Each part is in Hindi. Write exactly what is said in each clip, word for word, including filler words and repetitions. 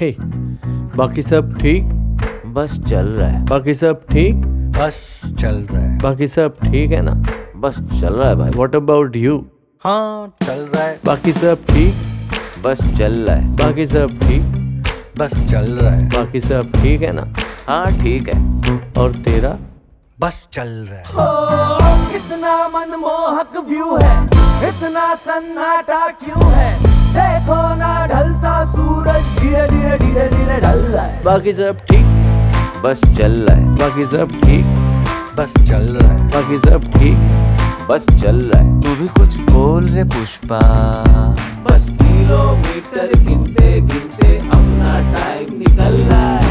हे, बाकी सब ठीक? बस चल रहा है। बाकी सब ठीक? बस चल रहा है। बाकी सब ठीक है ना? बस चल रहा है भाई। What about you? हाँ चल रहा है। बाकी सब ठीक? बस चल रहा है। बाकी सब ठीक? बस चल रहा है। बाकी सब ठीक है ना? हाँ ठीक है। और तेरा? बस चल रहा है। ओ, कितना मनमोहक व्यू है, इतना सन्नाटा क्यों है? देखो ना ढलता सूरज धीरे धीरे धीरे धीरे ढल रहा है। बाकी सब ठीक? बस चल रहा है। बाकी सब ठीक? बस चल रहा है। बाकी सब ठीक? बस चल रहा है। तू भी कुछ बोल रे पुष्पा। बस किलोमीटर गिनते गिनते अपना टाइम निकल रहा है।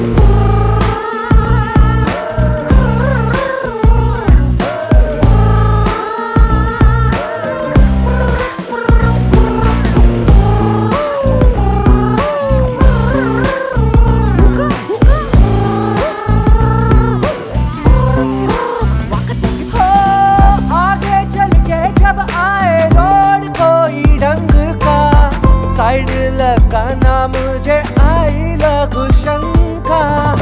साइड लगाना मुझे आई लघु शंका।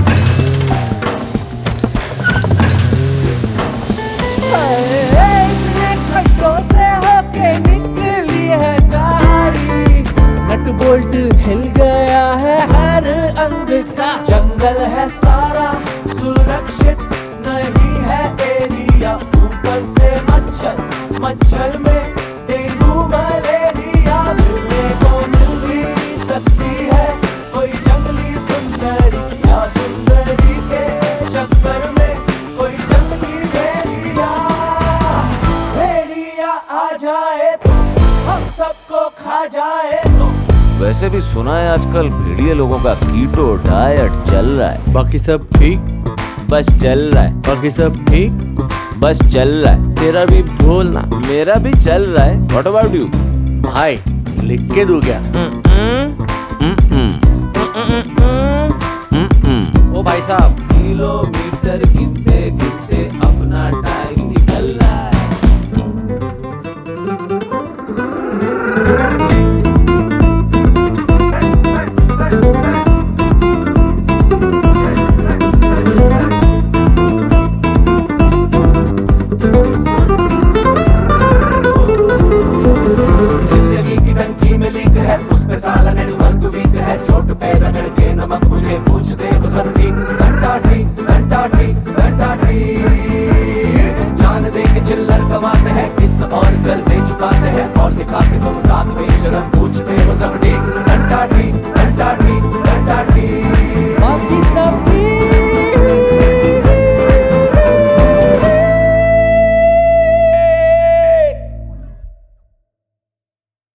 इतने खड्डों से होके निकली है गाड़ी, नट बोल्ट हिल गया है हर अंग का। जंगल है सारा सुरक्षित नहीं है एरिया, ऊपर से मच्छर मच्छर में डेंगू मलेरिया। मिलने को मिल भी सकती है कोई जंगली सुंदरी, या सुंदरी के चक्कर में कोई जंगली भेड़िया। भेड़िया आ जाए तो हम सबको खा जाए तो। वैसे भी सुना है आजकल भेड़िए लोगों का कीटो डाइट चल रहा है। बाकी सब ठीक? बस चल रहा है। बाकी सब ठीक? बस चल रहा है। तेरा भी बोल ना। मेरा भी चल रहा है। What about you? भाई लिख के दूं क्या? Mm-mm. ओ भाई साहब, किलोमीटर गिनते